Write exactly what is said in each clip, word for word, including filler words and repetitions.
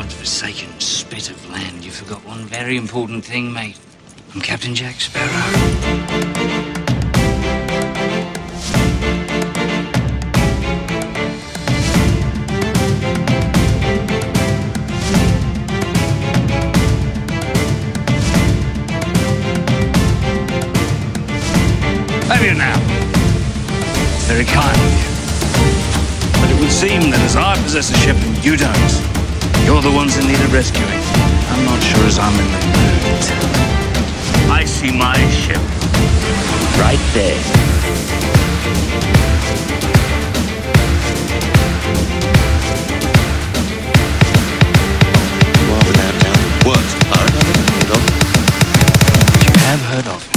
God-forsaken spit of land, you forgot one very important thing, mate. I'm Captain Jack Sparrow. Have you now? Very kind of you. But it would seem that as I possess a ship and you don't, you're the ones in need of rescuing. I'm not sure as I'm in the mood. I see my ship right there. You are without doubt what I have heard of. You have heard of me.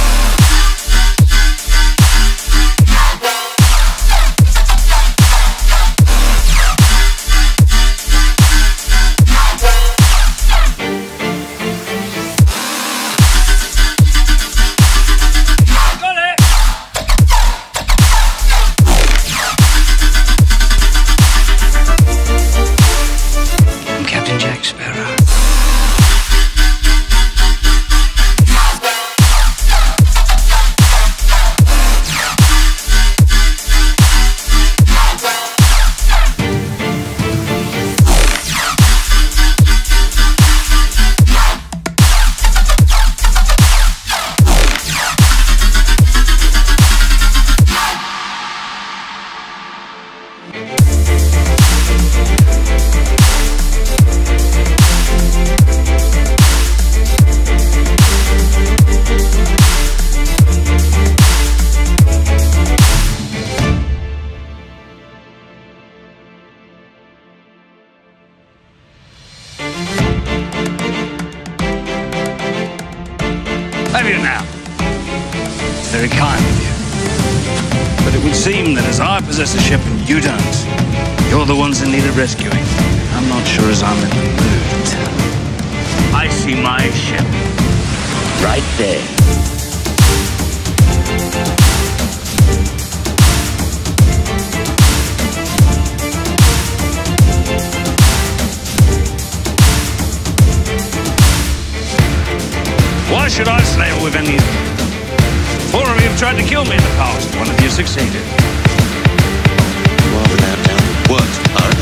Jack Sparrow. Have you now? Very kind of you. But it would seem that as I possess a ship and you don't, you're the ones in need of rescuing. I'm not sure as I'm in the mood. I see my ship right there. Why should I sail with any of you? Four of you have tried to kill me in the past. One of you succeeded. You are without doubt what I